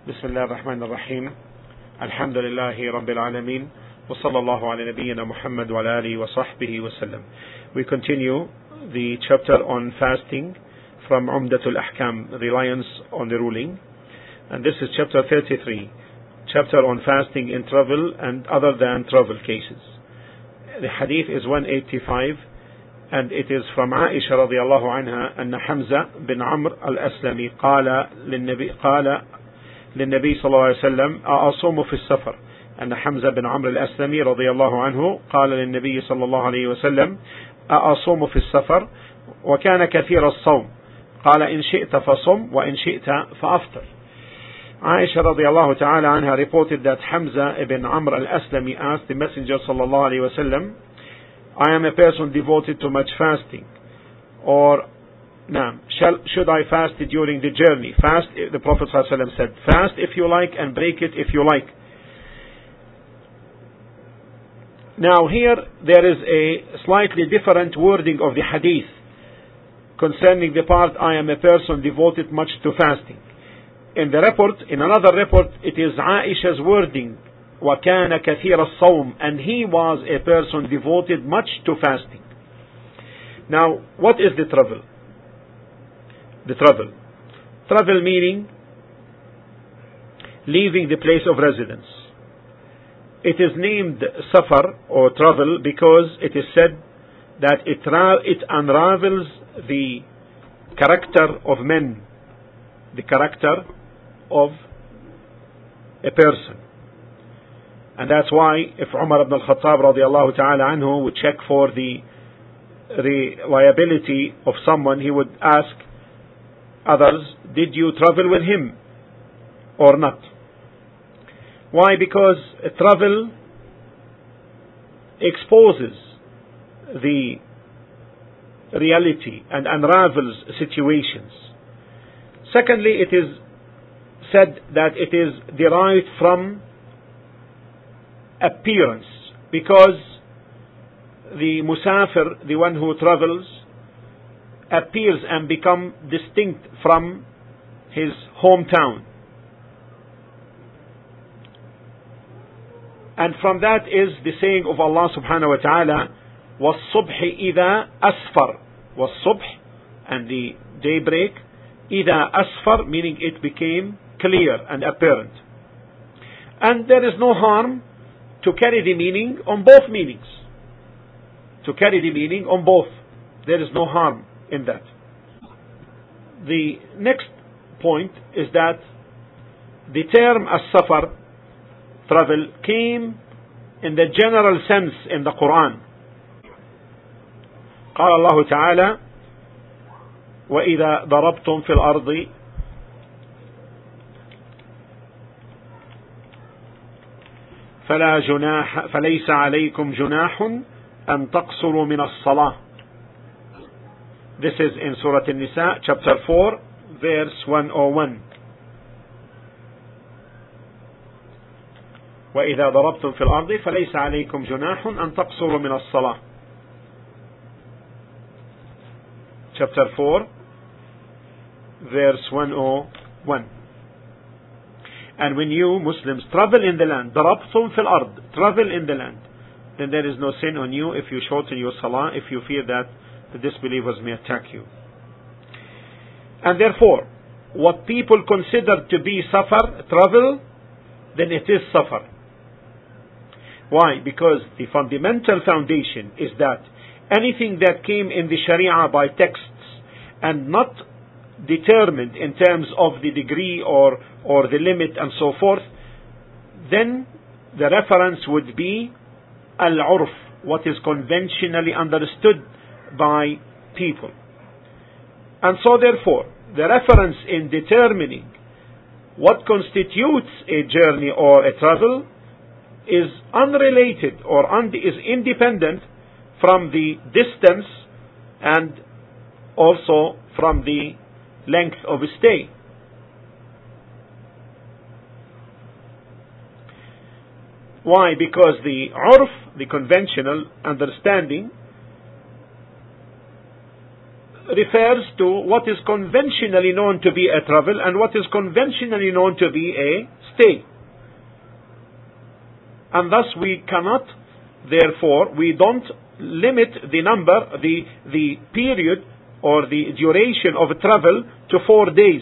بسم الله الرحمن الرحيم الحمد لله رب العالمين وصلى الله على نبينا محمد وعلى آله وصحبه وسلم. We continue the chapter on fasting from Umdatul Ahkam, reliance on the ruling, and this is chapter 33, chapter on fasting in travel and other than travel cases. The hadith is 185, and it is from Aisha radiallahu anha أن حمزة بن عمرو الأسلمي قال للنبي صلى الله عليه وسلم أصوم في السفر. أن حمزة بن عمرو الأسلمي رضي الله عنه قال للنبي صلى الله عليه وسلم أصوم في السفر وكان كثير الصوم قال إن شئت فصم وإن شئت فأفطر. Aisha radiallahu ta'ala anha reported that Hamza ibn Amr al-Aslami asked the Messenger sallallahu alayhi wa sallam, I am a person devoted to much fasting, or should I fast during the journey? Fast, the Prophet sallallahu alayhi wa sallam said, fast if you like and break it if you like. Now here there is a slightly different wording of the hadith concerning the part I am a person devoted much to fasting. In another report, it is Aisha's wording, وَكَانَ كَثِيرَ الصَّوْمِ, and he was a person devoted much to fasting. Now, what is the travel? Travel meaning leaving the place of residence. It is named safar or travel because it is said that it unravels the character of men, the character of a person. And that's why if Umar ibn al-Khattab radiallahu ta'ala anhu would check for the reliability of someone, he would ask others, did you travel with him or not? Why? Because travel exposes the reality and unravels situations. Secondly, it is said that it is derived from appearance, because the musafir, the one who travels, appears and becomes distinct from his hometown. And from that is the saying of Allah subhanahu wa ta'ala, وَالصُّبْحِ إِذَا أَسْفَرْ, وَالصُّبْحِ, and the daybreak, إِذَا أَسْفَرْ, meaning it became clear and apparent. And there is no harm to carry the meaning on both meanings. There is no harm in that. The next point is that the term as-safar, travel, came in the general sense in the Quran. قال الله تعالى وإذا ضربتم في الأرض فليس عليكم جناح أن تقصروا من الصلاة. This is in Surah An-Nisa, chapter 4, verse 101. وإذا ضربتم في الأرض فليس عليكم جناح أن تقصروا من الصلاة. Chapter 4, verse 101. And when you Muslims travel in the land, ضربتم في الأرض, travel in the land, then there is no sin on you if you shorten your salah, if you fear that the disbelievers may attack you. And therefore, what people consider to be safar, travel, then it is safar. Why? Because the fundamental foundation is that anything that came in the Sharia by texts and not determined in terms of the degree or the limit and so forth, then the reference would be al-urf, what is conventionally understood by people. And so therefore, the reference in determining what constitutes a journey or a travel is unrelated or is independent from the distance and also from the length of stay. Why? Because the urf, the conventional understanding, refers to what is conventionally known to be a travel and what is conventionally known to be a stay. And thus we cannot, therefore, we don't limit the number, the period or the duration of travel to 4 days.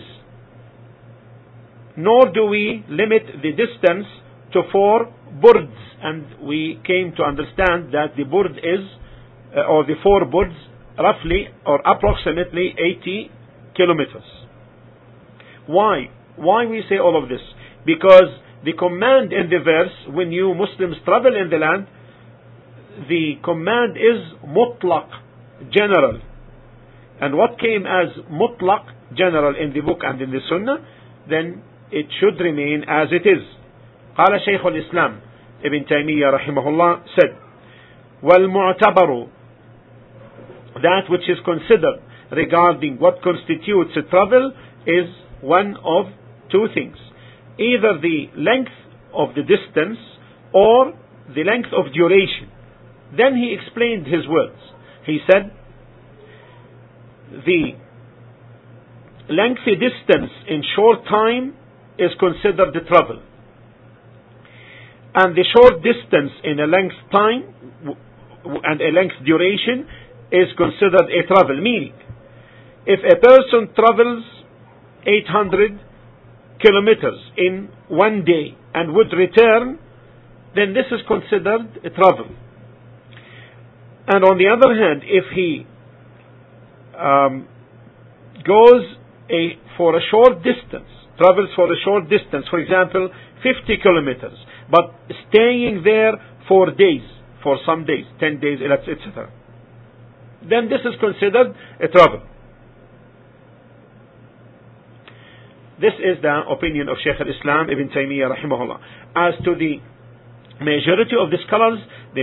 Nor do we limit the distance to 4 burds. And we came to understand that the burd is, or the 4 burds, roughly or approximately 80 kilometers. Why? Why we say all of this? Because the command in the verse, when you Muslims travel in the land, the command is mutlaq, general. And what came as mutlaq, general, in the book and in the sunnah, then it should remain as it is. قال شيخ الإسلام ابن تيمية رحمه الله said, وَالْمُعْتَبَرُ, that which is considered regarding what constitutes a travel is one of 2 things. Either the length of the distance or the length of duration. Then he explained his words. He said, the lengthy distance in short time is considered the travel. And the short distance in a length time and a length duration is considered a travel. Meaning, if a person travels 800 kilometers in 1 day and would return, then this is considered a travel. And on the other hand, if he goes for a short distance, travels for a short distance, for example, 50 kilometers, but staying there for days, for some days, 10 days, etc., then this is considered a travel. This is the opinion of Shaykh al-Islam Ibn Taymiyyah rahimahullah. As to the majority of the scholars,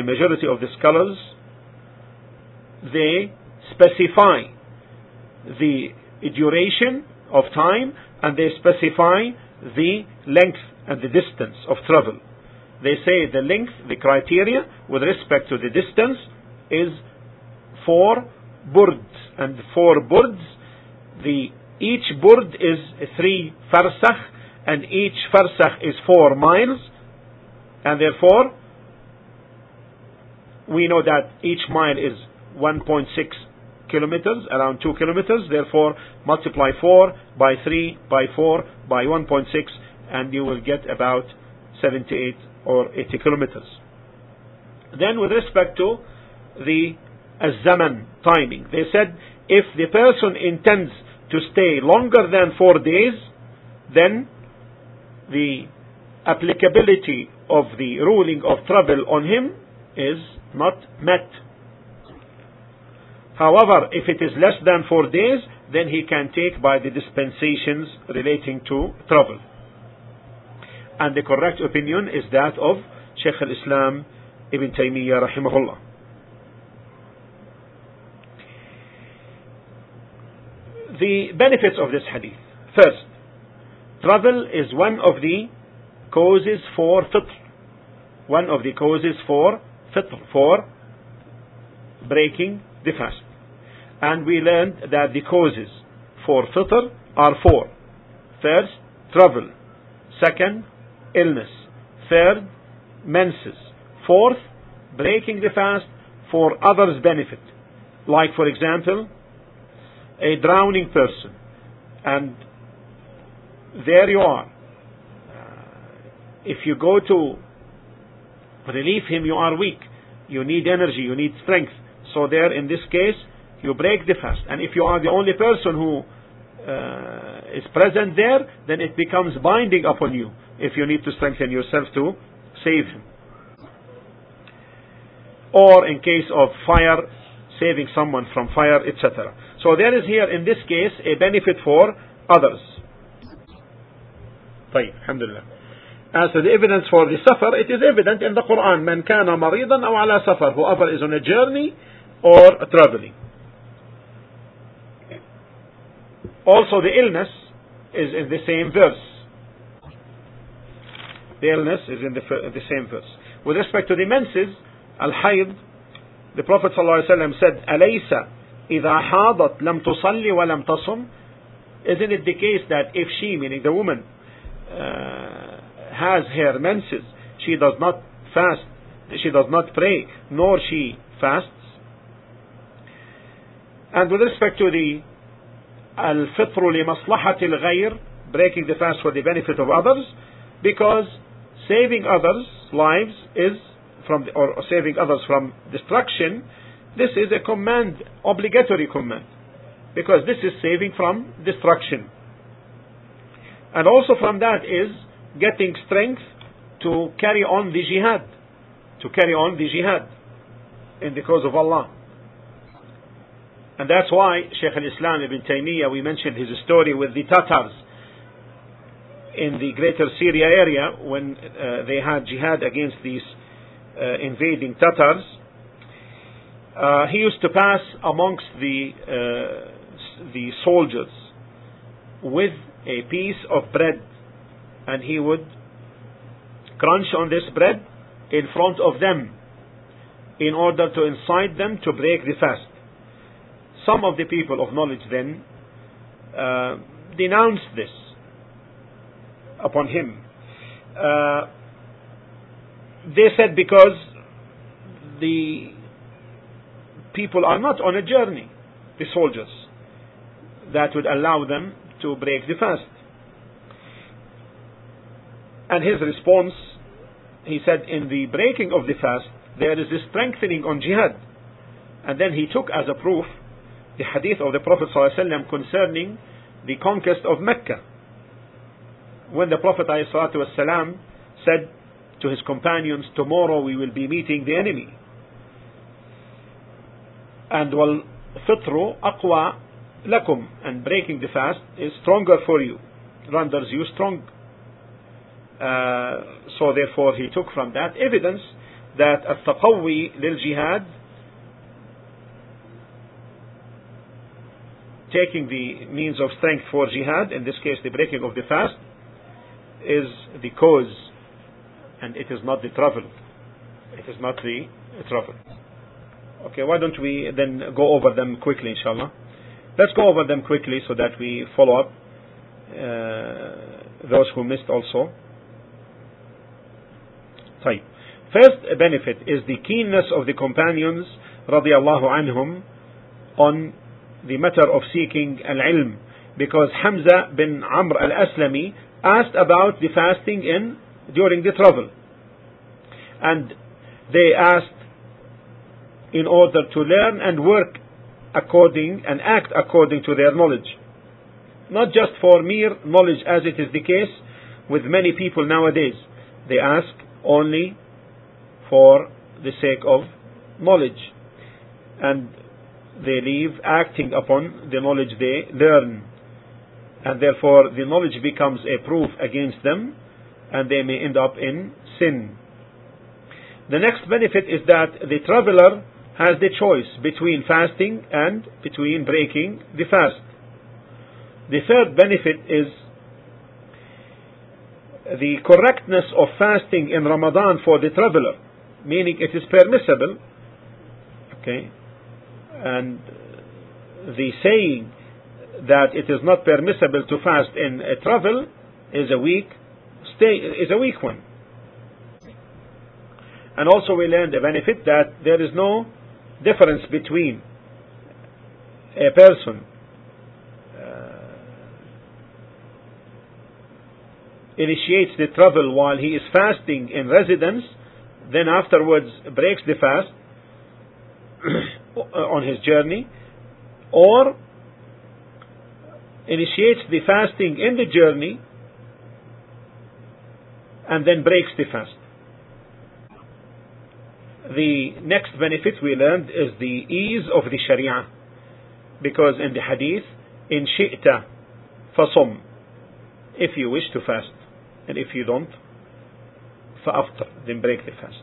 they specify the duration of time and they specify the length and the distance of travel. They say the length, the criteria with respect to the distance is 4 burds, and 4 burds, each burd is 3 farsakh, and each farsakh is 4 miles, and therefore we know that each mile is 1.6 kilometers, around 2 kilometers. Therefore multiply 4 by 3 by 4 by 1.6 and you will get about 78 or 80 kilometers. Then with respect to the zaman, timing, they said if the person intends to stay longer than 4 days, then the applicability of the ruling of travel on him is not met. However, if it is less than 4 days, then he can take by the dispensations relating to travel. And the correct opinion is that of Shaykh al-Islam Ibn Taymiyyah rahimahullah. The benefits of this hadith. First, travel is one of the causes for fitr. One of the causes for fitr, for breaking the fast. And we learned that the causes for fitr are 4. First, travel. Second, illness. Third, menses. Fourth, breaking the fast for others' benefit. Like, for example, a drowning person, and there you are. If you go to relieve him, you are weak. You need energy, you need strength. So there, in this case, you break the fast. And if you are the only person who is present there, then it becomes binding upon you if you need to strengthen yourself to save him. Or in case of fire, saving someone from fire, etc. So there is here in this case a benefit for others. طيب, alhamdulillah. As to the evidence for the safar, it is evident in the Quran. Man kana maridan aw ala safar, whoever is on a journey or traveling. Also the illness is in the same verse. The illness is in the same verse. With respect to the menses, al-hayd, the Prophet ﷺ said, أَلَيْسَ إذا حاضت لم تصلي ولم تصم. Isn't it the case that if she, meaning the woman, has her menses, she does not fast, she does not pray, nor she fasts? And with respect to the al-fitru li maslahati al-ghayr, breaking the fast for the benefit of others, because saving others' lives is or saving others from destruction, this is a command, obligatory command, because this is saving from destruction. And also from that is getting strength to carry on the jihad, in the cause of Allah. And that's why Shaykh al-Islam Ibn Taymiyyah, we mentioned his story with the Tatars in the greater Syria area when they had jihad against these invading Tatars. He used to pass amongst the soldiers with a piece of bread, and he would crunch on this bread in front of them in order to incite them to break the fast. Some of the people of knowledge then denounced this upon him. They said because the people are not on a journey, the soldiers, that would allow them to break the fast. And his response, he said, in the breaking of the fast there is a strengthening on jihad. And then he took as a proof the hadith of the Prophet ﷺ concerning the conquest of Mecca, when the Prophet ﷺ said to his companions, tomorrow we will be meeting the enemy, and wal fitru aqwa lakum, and breaking the fast is stronger for you, renders you strong. So therefore he took from that evidence that at-taqawwi lil jihad, taking the means of strength for jihad, in this case the breaking of the fast, is the cause, and it is not the travel. It is not the travel. Okay, why don't we then go over them quickly, inshallah. Let's go over them quickly so that we follow up those who missed also. طيب. First benefit is the keenness of the companions radiallahu anhum on the matter of seeking al-ilm, because Hamza bin Amr al-Aslami asked about the fasting during the travel, and they asked in order to learn and work according and act according to their knowledge, not just for mere knowledge as it is the case with many people nowadays. They ask only for the sake of knowledge, and they leave acting upon the knowledge they learn, and therefore the knowledge becomes a proof against them, and they may end up in sin. The next benefit is that the traveler has the choice between fasting and between breaking the fast. The third benefit is the correctness of fasting in Ramadan for the traveler, meaning it is permissible. Okay, and the saying that it is not permissible to fast in a travel is a weak one. And also we learned the benefit that there is no difference between a person initiates the travel while he is fasting in residence, then afterwards breaks the fast on his journey, or initiates the fasting in the journey and then breaks the fast. The next benefit we learned is the ease of the Sharia, because in the hadith, in shi'ta fasum, if you wish to fast, and if you don't, fa'aftar, then break the fast.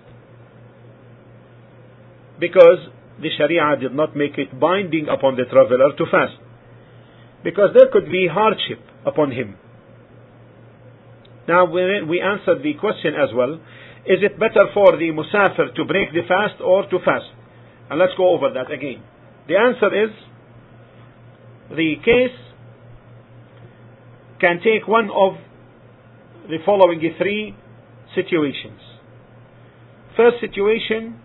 Because the Sharia did not make it binding upon the traveler to fast, because there could be hardship upon him. Now we answered the question as well, is it better for the musafir to break the fast or to fast? And let's go over that again. The answer is the case can take one of the following three situations. First situation,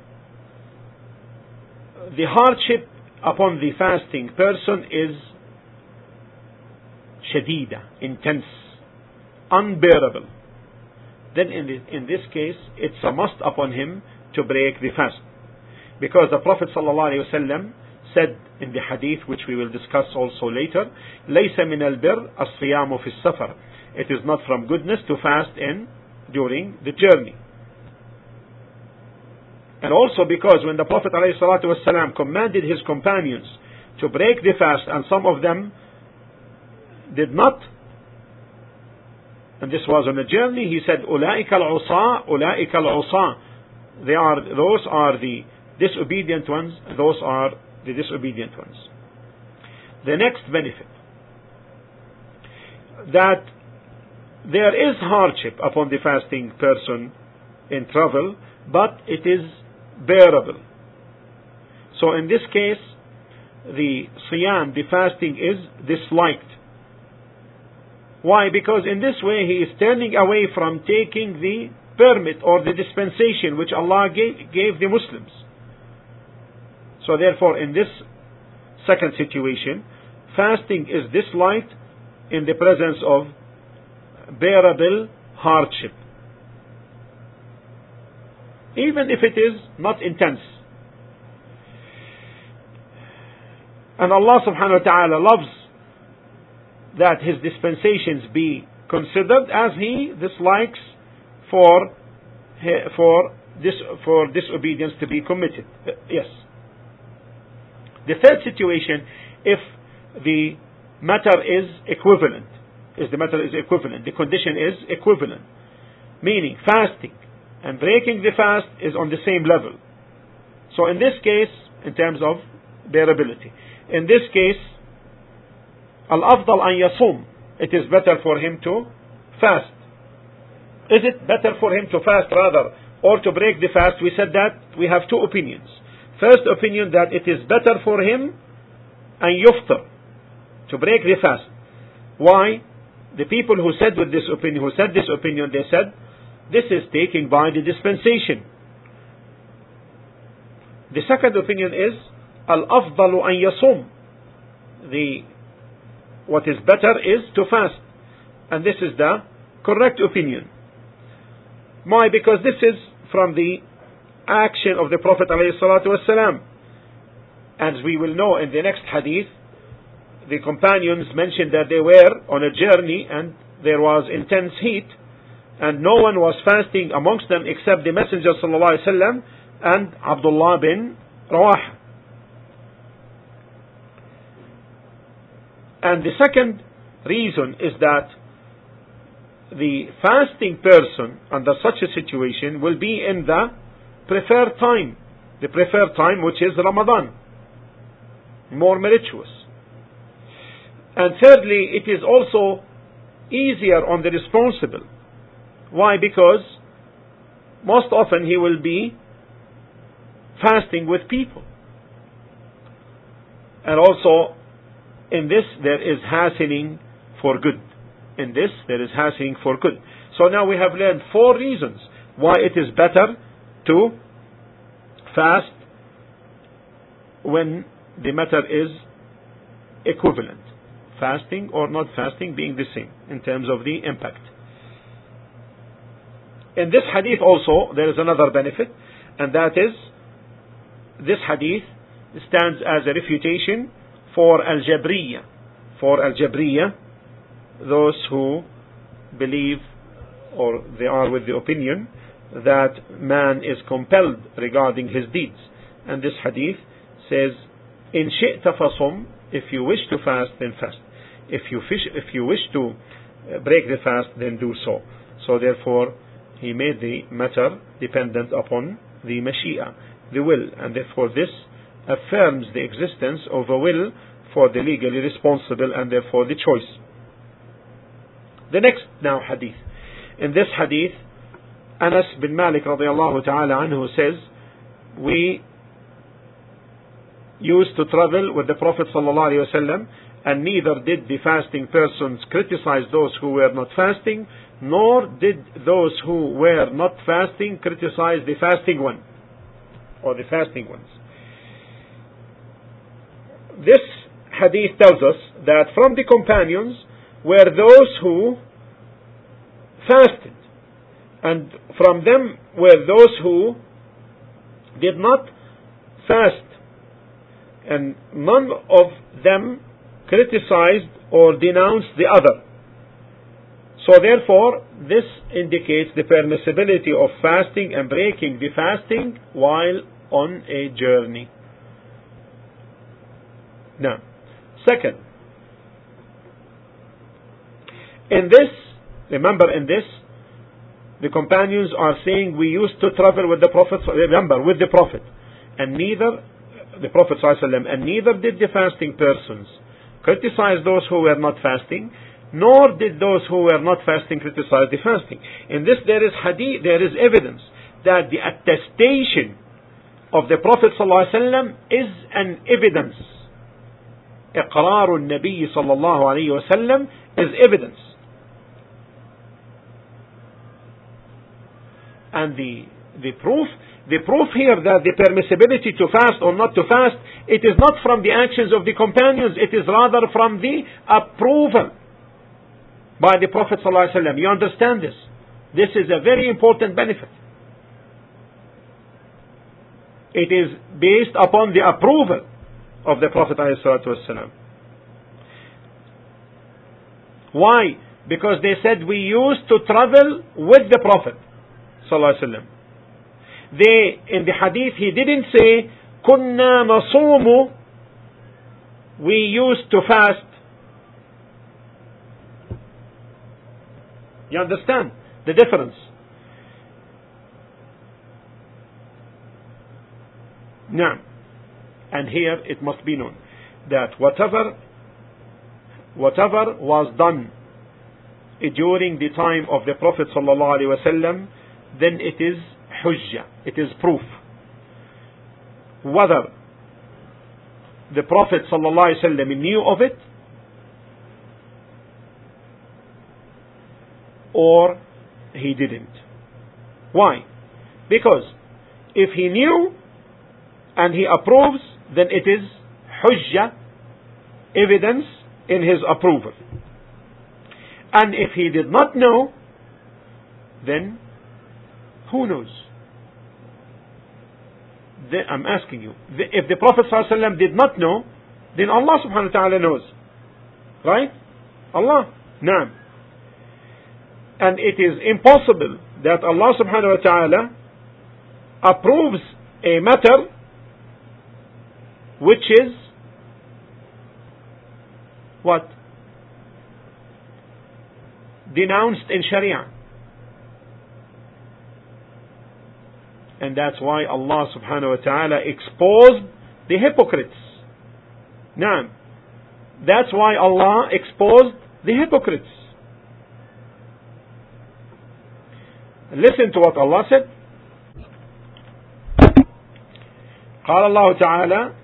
the hardship upon the fasting person is shadida, intense, unbearable. Then in this case, it's a must upon him to break the fast. Because the Prophet ﷺ said in the hadith, which we will discuss also later, لَيْسَ مِنَ الْبِرِّ الصِّيَامُ فِي السَّفَرِ. It is not from goodness to fast during the journey. And also because when the Prophet ﷺ commanded his companions to break the fast, and some of them did not, and this was on a journey, he said, أُولَٰئِكَ الْعُصَاةُ أُولَٰئِكَ الْعُصَاةُ. Those are the disobedient ones, those are the disobedient ones. The next benefit, that there is hardship upon the fasting person in travel, but it is bearable. So in this case, the siyam, the fasting, is disliked. Why? Because in this way he is turning away from taking the permit or the dispensation which Allah gave the Muslims. So therefore, in this second situation, fasting is disliked in the presence of bearable hardship, even if it is not intense. And Allah subhanahu wa ta'ala loves that his dispensations be considered, as he dislikes for disobedience to be committed. Yes. The third situation, if the matter is equivalent, the condition is equivalent, meaning fasting and breaking the fast is on the same level. So in this case, in terms of bearability, in this case, al-afdal an yasum, it is better for him to fast. Is it better for him to fast rather or to break the fast? We said that we have two opinions. First opinion, that it is better for him an yuftar, to break the fast. Why? The people who said this opinion, they said this is taken by the dispensation. The second opinion is al-afdalu an yasum. What is better is to fast, and this is the correct opinion. Why? Because this is from the action of the Prophet ﷺ. As we will know in the next hadith, the companions mentioned that they were on a journey and there was intense heat, and no one was fasting amongst them except the Messenger ﷺ and Abdullah bin Rawaha. And the second reason is that the fasting person under such a situation will be in the preferred time, which is Ramadan, more meritorious. And thirdly, it is also easier on the responsible. Why? Because most often he will be fasting with people. And also, in this there is hastening for good. So now we have learned 4 reasons why it is better to fast when the matter is equivalent. Fasting or not fasting being the same in terms of the impact. In this hadith also there is another benefit, and that is this hadith stands as a refutation for Al-Jabriyah. Those who believe, or they are with the opinion, that man is compelled regarding his deeds. And this hadith says, In shi'ta fasum, if you wish to fast, then fast. If you wish to break the fast, then do so. So therefore, he made the matter dependent upon the Mashiach, the will, and therefore this affirms the existence of a will for the legally responsible, and therefore the choice. The next now hadith. In this hadith, Anas bin Malik radiallahu ta'ala anhu says, we used to travel with the Prophet sallallahu alaihi wasallam, and neither did the fasting persons criticize those who were not fasting, nor did those who were not fasting criticize the fasting one, or the fasting ones. This hadith tells us that from the companions were those who fasted, and from them were those who did not fast, and none of them criticized or denounced the other. So therefore, this indicates the permissibility of fasting and breaking the fasting while on a journey. Now, second, remember in this, the companions are saying we used to travel with the Prophet, with the Prophet, and neither the Prophet ﷺ, and neither did the fasting persons criticize those who were not fasting, nor did those who were not fasting criticize the fasting. In this there is hadith, there is evidence that the attestation of the Prophet ﷺ is an evidence. إقرار النبي صلى الله عليه وسلم is evidence. And the proof here that the permissibility to fast or not to fast, it is not from the actions of the companions, it is rather from the approval by the Prophet ﷺ. You understand this? This is a very important benefit. It is based upon the approval of the Prophet ﷺ. Why? Because they said we used to travel with the Prophet ﷺ. In the hadith, he didn't say كنا نصوم, we used to fast. You understand the difference? Now, and here it must be known that whatever was done during the time of the Prophet ﷺ, then it is hujjah, it is proof. Whether the Prophet ﷺ knew of it or he didn't. Why? Because if he knew and he approves, then it is hujjah, evidence in his approval. And if he did not know, then who knows? I'm asking you, if the Prophet ﷺ did not know, then Allah subhanahu wa ta'ala knows. Right? Allah. Naam. And it is impossible that Allah subhanahu wa ta'ala approves a matter which is what? Denounced in Sharia. And that's why Allah subhanahu wa ta'ala exposed the hypocrites. Naam. That's why Allah exposed the hypocrites. Listen to what Allah said. قال الله تعالى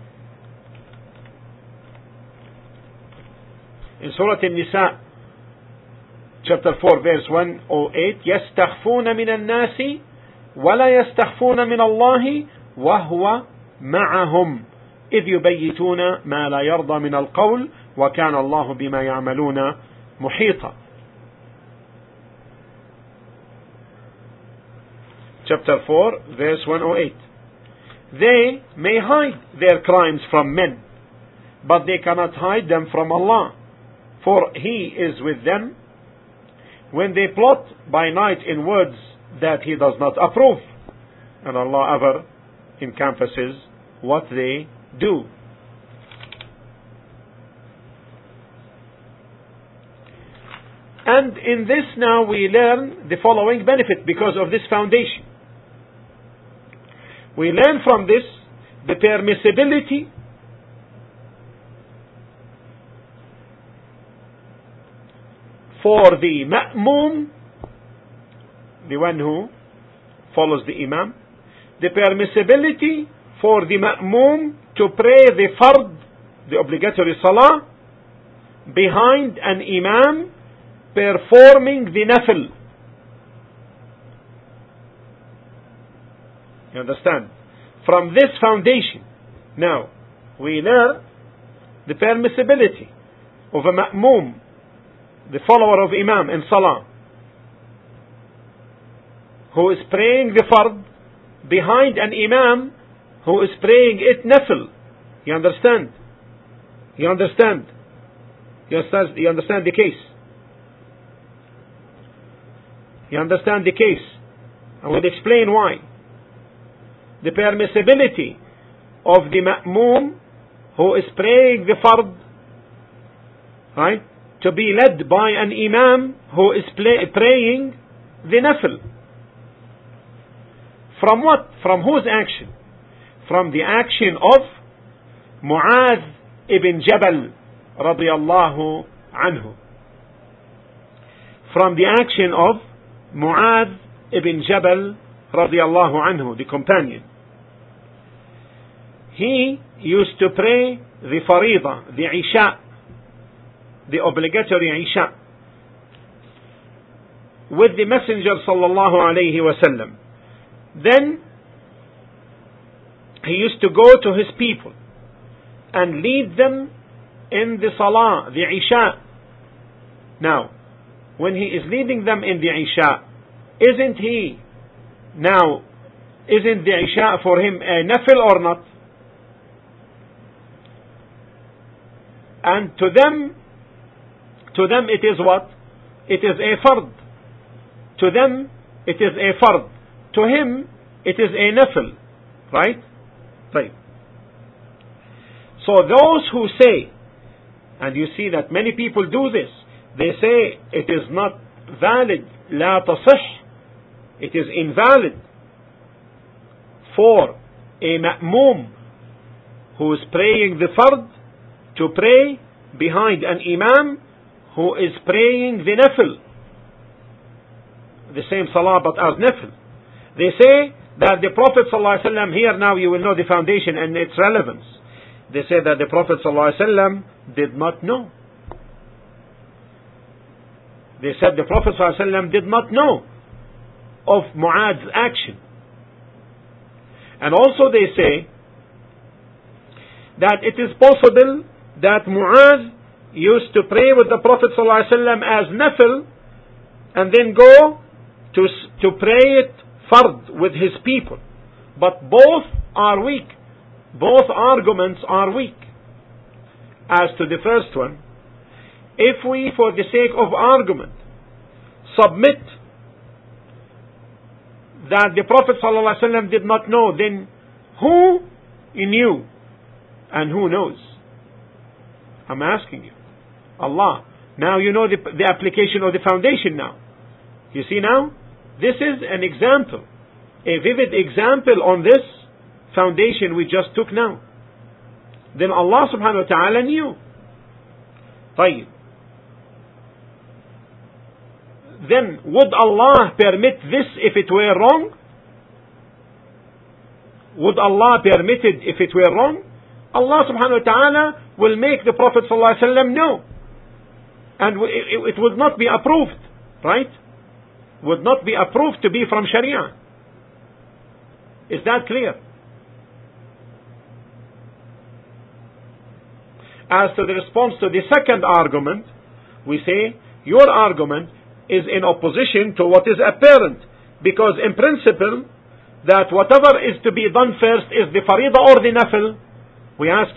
in Surah An-Nisa, chapter 4, verse 108, يستخفون من الناس ولا يستخفون من الله وهو معهم إذ يبيتون ما لا يرضى من القول وكان الله بما يعملون محيطا. Chapter 4, verse 108. They may hide their crimes from men, but they cannot hide them from Allah, for He is with them when they plot by night in words that He does not approve, and Allah ever encompasses what they do. And in this now we learn the following benefit because of this foundation. We learn from this the permissibility for the ma'moom, the one who follows the imam, the permissibility for the ma'moom to pray the fard, the obligatory salah, behind an imam performing the nafil. You understand? From this foundation, now, we learn the permissibility of a ma'moom, the follower of imam in salah, who is praying the fard behind an imam who is praying it nafil. You understand? You understand? You understand the case? You understand the case? I will explain why. The permissibility of the ma'moom who is praying the fard, right, to be led by an imam who is praying the nafil. From what? From whose action? From the action of Mu'adh ibn Jabal radiyallahu anhu. From the action of Mu'adh ibn Jabal radiyallahu anhu, the companion. He used to pray the Faridah, the Isha, the obligatory Isha, with the Messenger sallallahu alayhi wasallam. Then he used to go to his people and lead them in the Salah, the Isha. Now, when he is leading them in the Isha, isn't the Isha for him a nafil or not? And to them it is what? It is a fard. To them it is a fard. To him it is a nafil. Right? Right. So those who say, and you see that many people do this, they say it is not valid, لا تصح, it is invalid for a ma'moom who is praying the fard to pray behind an imam who is praying the nafil, the same salah but as nafil. They say that the Prophet ﷺ, here now you will know the foundation and its relevance. They say that the Prophet ﷺ did not know. They said the Prophet ﷺ did not know of Mu'adh's action. And also they say that it is possible that Mu'adh used to pray with the Prophet ﷺ as nafil and then go to pray it fard with his people. But both are weak. Both arguments are weak. As to the first one, if we, for the sake of argument, submit that the Prophet ﷺ did not know, then who knew and who knows? I'm asking you. Allah. Now you know the application of the foundation now. You see now? This is an example, a vivid example on this foundation we just took now. Then Allah subhanahu wa ta'ala knew. طيب. Then would Allah permit this if it were wrong? Would Allah permit it if it were wrong? Allah subhanahu wa ta'ala will make the Prophet sallallahu alaihi wasallam know. And it would not be approved, right? Would not be approved to be from Sharia. Is that clear? As to the response to the second argument, we say your argument is in opposition to what is apparent, because in principle that whatever is to be done first is the faridah or the nafil. We ask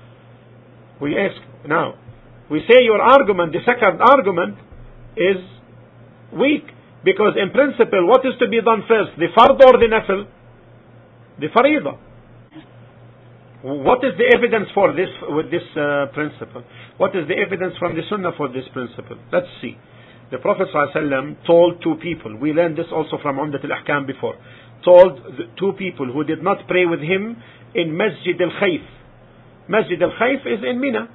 now, we say your argument, the second argument, is weak, because in principle what is to be done first, the fard or the nafil? The faridah. What is the evidence for this with this principle? What is the evidence from the Sunnah for this principle? Let's see. The Prophet ﷺ told two people. We learned this also from Umdat al-Ahkam before. Told the two people who did not pray with him in Masjid al-Khayf. Masjid al-Khayf is in Mina.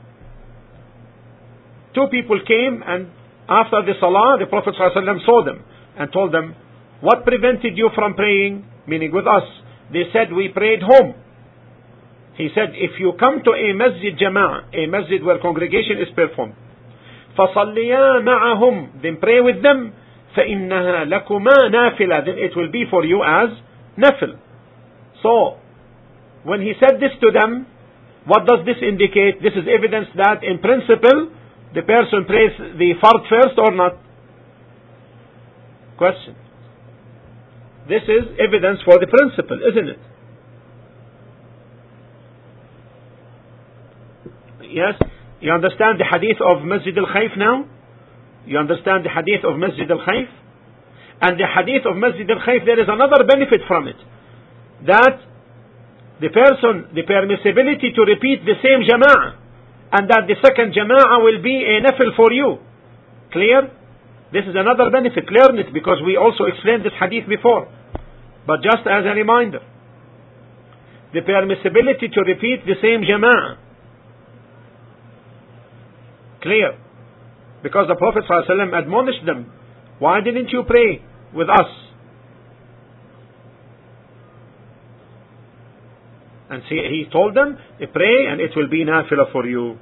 Two people came, and after the Salah, the Prophet ﷺ saw them and told them, "What prevented you from praying?" Meaning with us. They said, "We prayed home." He said, "If you come to a masjid jama'ah, a masjid where congregation is performed, فصليا معهم, then pray with them, فإنها لكما نافلة, then it will be for you as nafil. So when he said this to them, what does this indicate? This is evidence that in principle the person prays the fard first or not? Question. This is evidence for the principle, isn't it? Yes? You understand the hadith of Masjid al-Khayf now? You understand the hadith of Masjid al-Khayf? And the hadith of Masjid al-Khayf, there is another benefit from it. That the permissibility to repeat the same jama'ah, and that the second jama'ah will be a nafil for you. Clear? This is another benefit. Learn it, because we also explained this hadith before. But just as a reminder, the permissibility to repeat the same jama'ah. Clear? Because the Prophet ﷺ admonished them, why didn't you pray with us? And see, he told them, pray and it will be nafilah for you.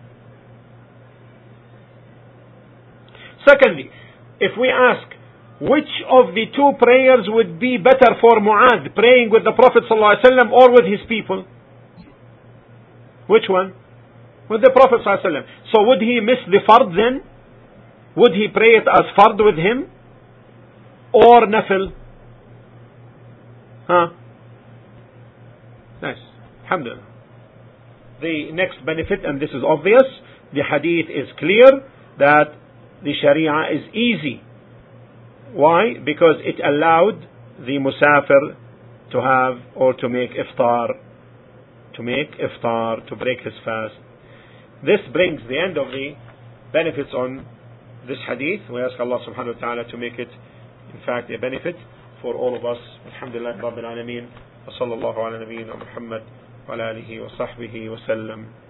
Secondly, if we ask, which of the two prayers would be better for Mu'adh, praying with the Prophet ﷺ or with his people? Which one? With the Prophet ﷺ. So would he miss the fard then? Would he pray it as fard with him? Or nafil? Nice. Alhamdulillah. The next benefit, and this is obvious, the hadith is clear that the Sharia is easy. Why? Because it allowed the musafir to have or to make iftar, to break his fast. This brings the end of the benefits on this hadith. We ask Allah subhanahu wa ta'ala to make it in fact a benefit for all of us. Alhamdulillah Rabbil Alameen. Wa sallallahu ala nabiyyina Muhammad wa ala alihi wa sahbihi wa sallam.